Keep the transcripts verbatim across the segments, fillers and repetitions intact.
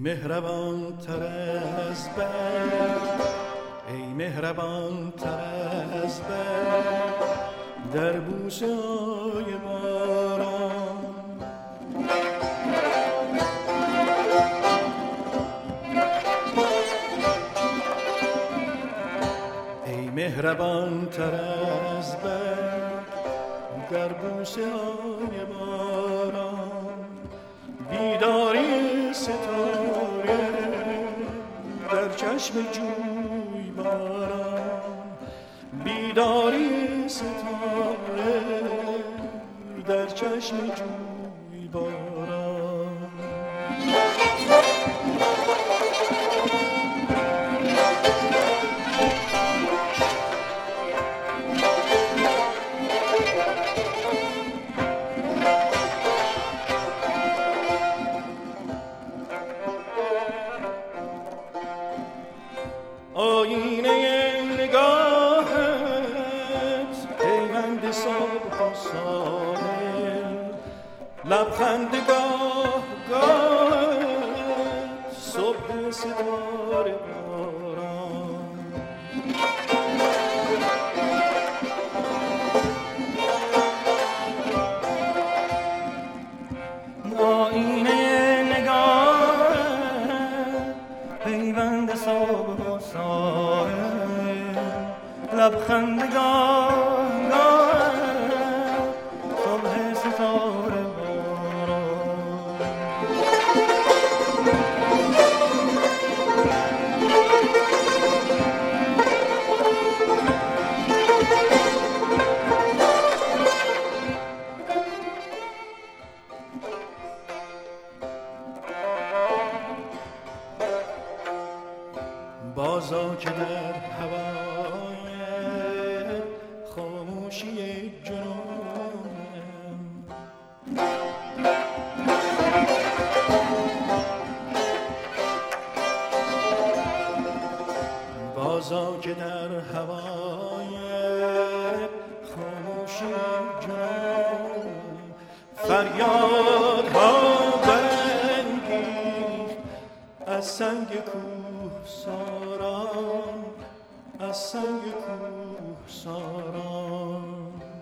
مهربان تر از برق، ای مهربان تر از برق در بوسه های باران. ای مهربان تر از برق در بوسه های باران، بیداری ستاره در چشم جوی باران، بیداری ستاره در چشم جوی باران. آینه نگاهت پیوند صبح و ساحل، لبخند گاه گاهت صبح ستاره باران. آینه نگاهت پیوند صبح و ساحل، لبخند گاه گاه صبح ستاره باران. بازا که در هوای خاموشی جنونم، بازا که در هوای خاموشی جنونم، فریادها برانگیخت از سنگ کوه ساران، از سنگ کوه ساران.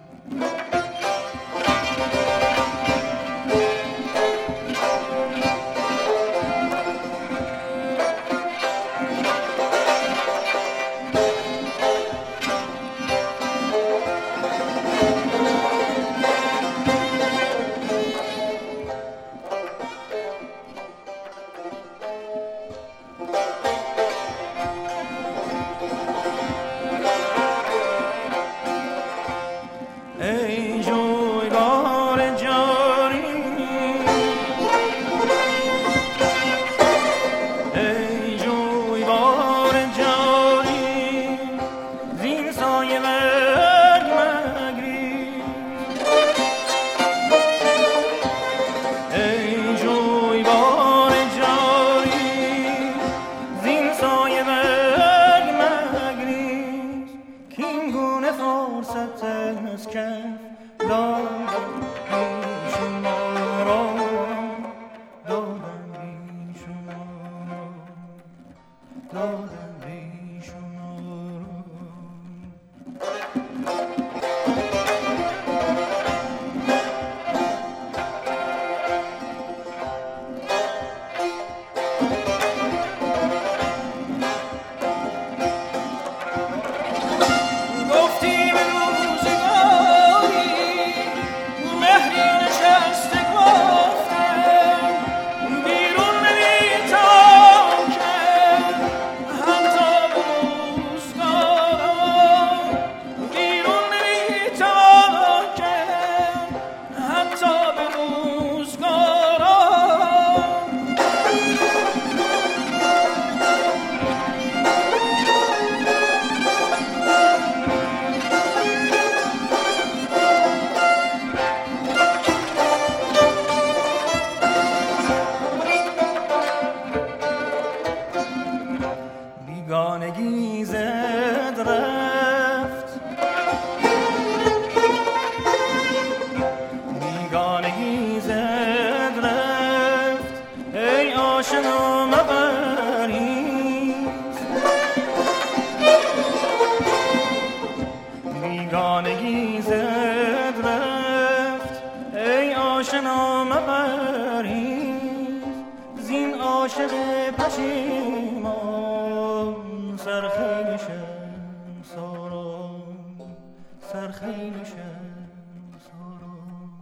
ای جویبار جاری، ای جویبار جاری، زین سایه برگ مگریز. ای جویبار جاری، زین سایه برگ مگریز، کین گونه فرصت از کف دادم شما را، دادم شما را، دادم شما گفتی به روزگاری مهری آشنا مپرهیز زین عاشق پشیمان سرخیل شمسارا سرخیل شمسارا.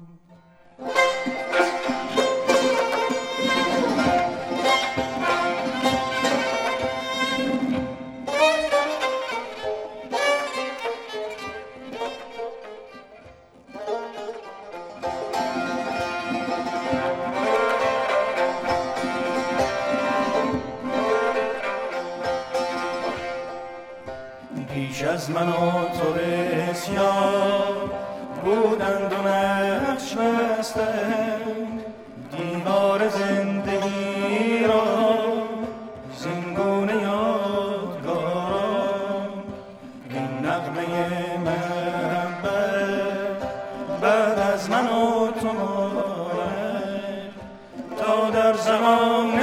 پیش از من و تو بسیار بودند و نقش بستند دیوار زندگی را زینگونه یادگاران. این نغمه محبت بعد از من و تو ماند تا در زمان